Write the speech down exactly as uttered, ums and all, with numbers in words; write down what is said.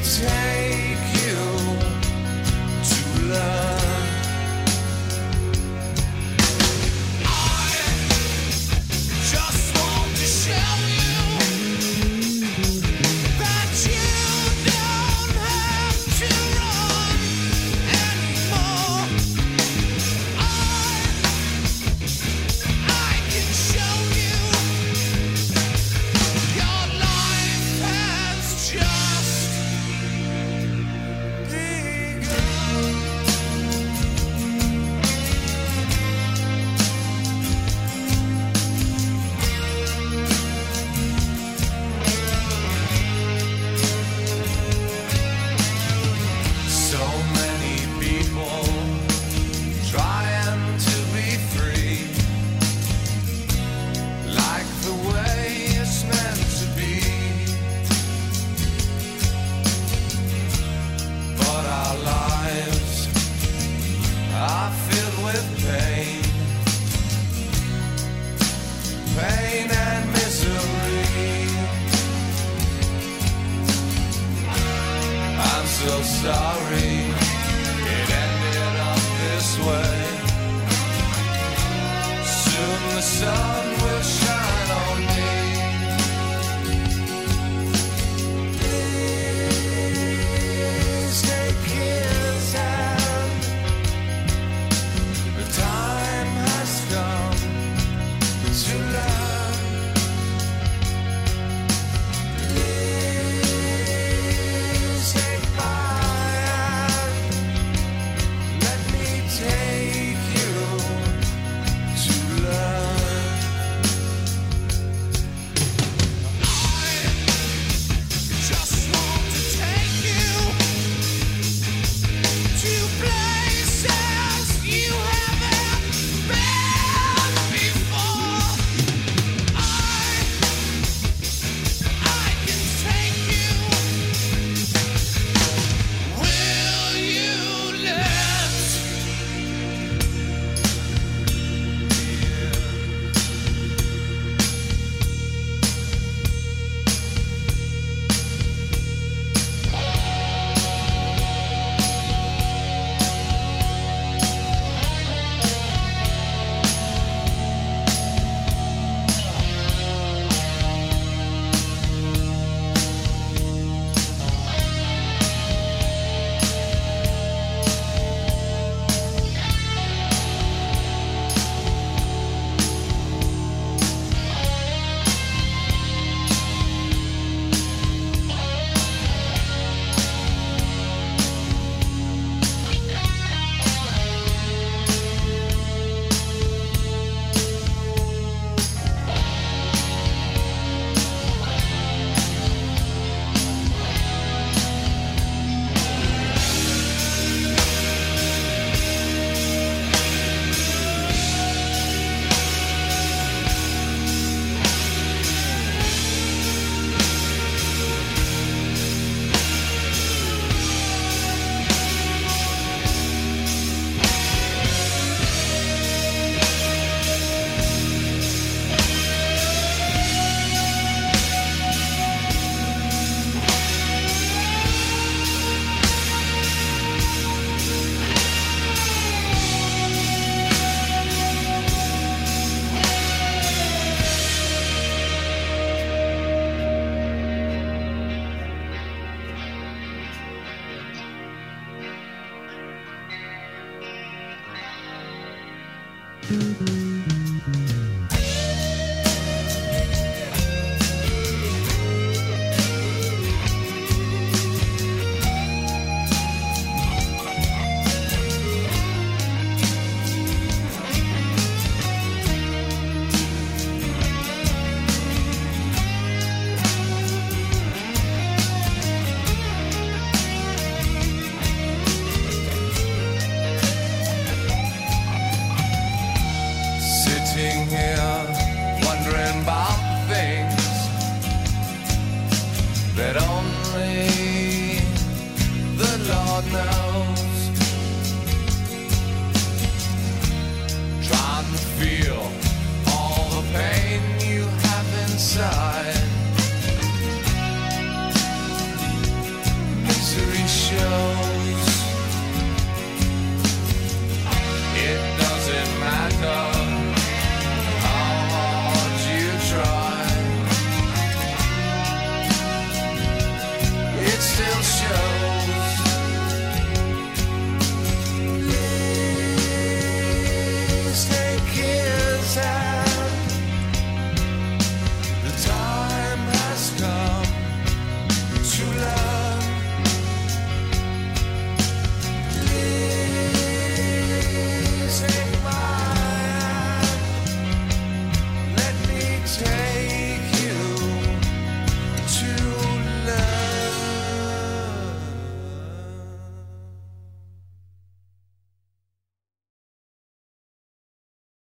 take you to learn. I just want to show you that you don't have to run anymore. I, I can show you your life has just begun. So many people trying to be free, like the way it's meant to be. But our lives are filled with pain, pain and misery. I'm so sorry it ended up this way. Soon the sun will shine on me. Please take his hand. The time has come to learn. Please take my hand. Let me take you to learn. I just want to take you to places you haven't been before. I, I can take you. Will you let me?